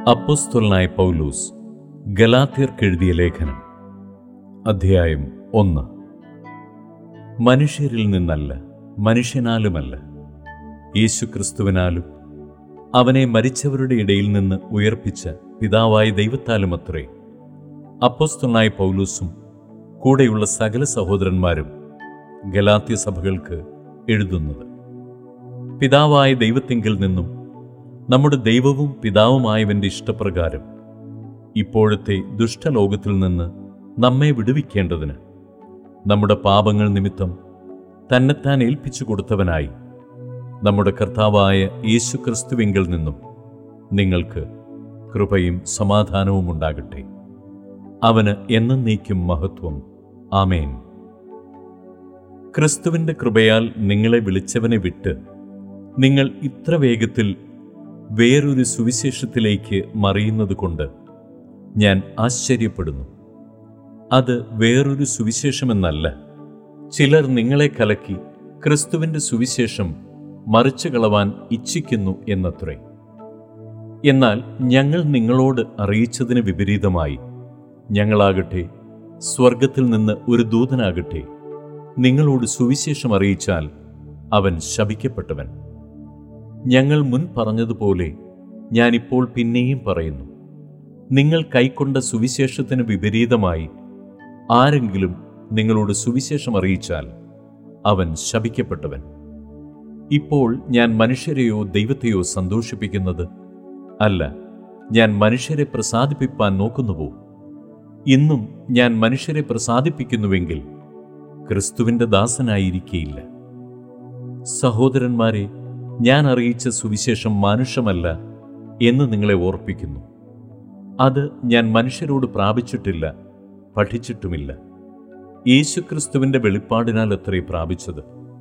അപ്പോസ്തലനായ പൗലോസ് ഗലാത്യർക്കെഴുതിയ ലേഖനം, അധ്യായം 1. മനുഷ്യരിൽ നിന്നല്ല, മനുഷ്യനാലുമല്ല, യേശുക്രിസ്തുവിനാലും അവനെ മരിച്ചവരുടെ ഇടയിൽ നിന്ന് ഉയർപ്പിച്ച പിതാവായ ദൈവത്താലുമത്രേ അപ്പോസ്തലനായ പൗലോസും കൂടെയുള്ള സകല സഹോദരന്മാരും ഗലാത്യ സഭകൾക്ക് എഴുതുന്നത്. പിതാവായ ദൈവത്തിങ്കൽ നിന്നും നമ്മുടെ ദൈവവും പിതാവുമായവൻ്റെ ഇഷ്ടപ്രകാരം ഇപ്പോഴത്തെ ദുഷ്ടലോകത്തിൽ നിന്ന് നമ്മെ വിടുവിക്കേണ്ടതിന് നമ്മുടെ പാപങ്ങൾ നിമിത്തം തന്നെത്താൻ ഏൽപ്പിച്ചു കൊടുത്തവനായി നമ്മുടെ കർത്താവായ യേശുക്രിസ്തുവിങ്കൽ നിന്നും നിങ്ങൾക്ക് കൃപയും സമാധാനവും ഉണ്ടാകട്ടെ. അവന് എന്നേക്കും മഹത്വം. ആമേൻ. ക്രിസ്തുവിൻ്റെ കൃപയാൽ നിങ്ങളെ വിളിച്ചവനെ വിട്ട് നിങ്ങൾ ഇത്ര വേഗത്തിൽ വേറൊരു സുവിശേഷത്തിലേക്ക് മറിയുന്നതുകൊണ്ട് ഞാൻ ആശ്ചര്യപ്പെടുന്നു. അത് വേറൊരു സുവിശേഷമെന്നല്ല, ചിലർ നിങ്ങളെ കലക്കി ക്രിസ്തുവിൻ്റെ സുവിശേഷം മറിച്ചു കളവാൻ ഇച്ഛിക്കുന്നു എന്നത്രേ. എന്നാൽ ഞങ്ങൾ നിങ്ങളോട് അറിയിച്ചതിന് വിപരീതമായി ഞങ്ങളാകട്ടെ, സ്വർഗത്തിൽ നിന്ന് ഒരു ദൂതനാകട്ടെ, നിങ്ങളോട് സുവിശേഷം അറിയിച്ചാൽ അവൻ ശപിക്കപ്പെട്ടവൻ. ഞങ്ങൾ മുൻ പറഞ്ഞതുപോലെ ഞാനിപ്പോൾ പിന്നെയും പറയുന്നു, നിങ്ങൾ കൈക്കൊണ്ട സുവിശേഷത്തിന് വിപരീതമായി ആരെങ്കിലും നിങ്ങളോട് സുവിശേഷം അറിയിച്ചാൽ അവൻ ശപിക്കപ്പെട്ടവൻ. ഇപ്പോൾ ഞാൻ മനുഷ്യരെയോ ദൈവത്തെയോ സന്തോഷിപ്പിക്കുന്നത് അല്ല, ഞാൻ മനുഷ്യരെ പ്രസാദിപ്പിപ്പാൻ നോക്കുന്നുവോ? ഇന്നും ഞാൻ മനുഷ്യരെ പ്രസാദിപ്പിക്കുന്നുവെങ്കിൽ ക്രിസ്തുവിൻ്റെ ദാസനായിരിക്കേയില്ല. സഹോദരന്മാരെ, ഞാൻ അറിയിച്ച സുവിശേഷം മാനുഷമല്ല എന്ന് നിങ്ങളെ ഓർപ്പിക്കുന്നു. അത് ഞാൻ മനുഷ്യരോട് പ്രാപിച്ചിട്ടില്ല, പഠിച്ചിട്ടുമില്ല. യേശുക്രിസ്തുവിൻ്റെ വെളിപ്പാടിനാൽ അത്രേ പ്രാപിച്ചത്.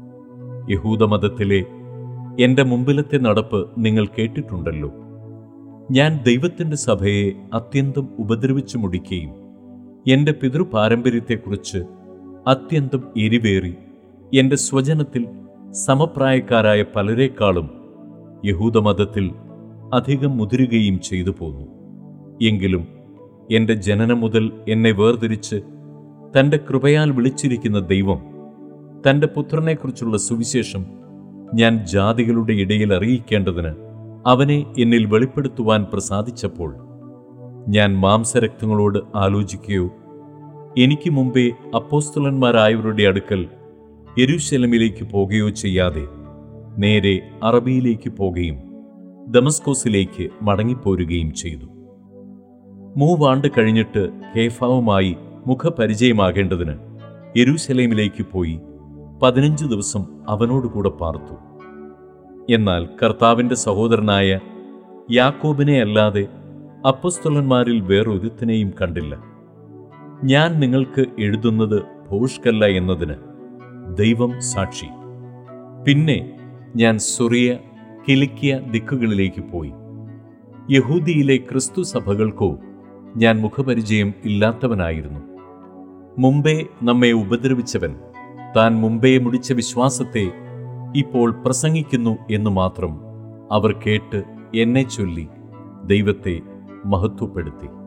യഹൂദമതത്തിലെ എൻ്റെ മുമ്പിലത്തെ നടപ്പ് നിങ്ങൾ കേട്ടിട്ടുണ്ടല്ലോ. ഞാൻ ദൈവത്തിൻ്റെ സഭയെ അത്യന്തം ഉപദ്രവിച്ചു മുടിക്കുകയും എൻ്റെ പിതൃപാരമ്പര്യത്തെക്കുറിച്ച് അത്യന്തം എരിവേറി എൻ്റെ സ്വജനത്തിൽ സമപ്രായക്കാരായ പലരെക്കാളും യഹൂദമതത്തിൽ അധികം മുതിരുകയും ചെയ്തു പോന്നു. എങ്കിലും എൻ്റെ ജനനം മുതൽ എന്നെ വേർതിരിച്ച് തൻ്റെ കൃപയാൽ വിളിച്ചിരിക്കുന്ന ദൈവം തൻ്റെ പുത്രനെക്കുറിച്ചുള്ള സുവിശേഷം ഞാൻ ജാതികളുടെ ഇടയിൽ അറിയിക്കേണ്ടതിന് അവനെ എന്നിൽ വെളിപ്പെടുത്തുവാൻ പ്രസാദിച്ചപ്പോൾ ഞാൻ മാംസരക്തങ്ങളോട് ആലോചിക്കുകയോ എനിക്ക് മുമ്പേ അപ്പോസ്തലന്മാരായവരുടെ അടുക്കൽ യെരൂശലേമിലേക്ക് പോകുകയോ ചെയ്യാതെ നേരെ അറബിയിലേക്ക് പോകുകയും ദമസ്കോസിലേക്ക് മടങ്ങിപ്പോരുകയും ചെയ്തു. 3 ആണ്ട് കഴിഞ്ഞിട്ട് കേഫാവുമായി മുഖപരിചയമാകേണ്ടതിന് യെരൂശലേമിലേക്ക് പോയി 15 ദിവസം അവനോടുകൂടെ പാർത്തു. എന്നാൽ കർത്താവിൻ്റെ സഹോദരനായ യാക്കോബിനെ അല്ലാതെ അപ്പോസ്തലന്മാരിൽ വേറൊരുത്തനെയും കണ്ടില്ല. ഞാൻ നിങ്ങൾക്ക് എഴുതുന്നത് ഭോഷ്കല്ല എന്നതിന് ദൈവം സാക്ഷി. പിന്നെ ഞാൻ സൊറിയ, കിലിക്കിയ ദിക്കുകളിലേക്ക് പോയി. യഹൂദിയിലെ ക്രിസ്തു സഭകൾക്കോ ഞാൻ മുഖപരിചയം ഇല്ലാത്തവനായിരുന്നു. മുമ്പേ നമ്മെ ഉപദ്രവിച്ചവൻ താൻ മുമ്പേ മുടിച്ച വിശ്വാസത്തെ ഇപ്പോൾ പ്രസംഗിക്കുന്നു എന്നു മാത്രം അവർ കേട്ട് എന്നെ ചൊല്ലി ദൈവത്തെ മഹത്വപ്പെടുത്തി.